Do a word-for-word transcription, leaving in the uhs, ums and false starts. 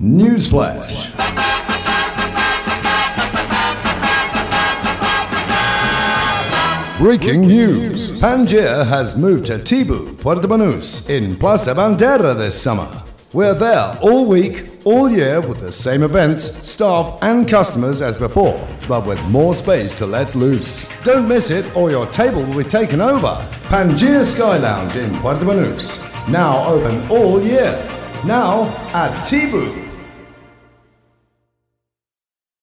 Newsflash. Breaking news. Pangaea has moved to Tibu, Puerto Banús, in Plaza Bandera this summer. We're there all week, all year with the same events, staff and customers as before, but with more space to let loose. Don't miss it or your table will be taken over. Pangaea Sky Lounge in Puerto Banús. Now open all year. Now at Tibu.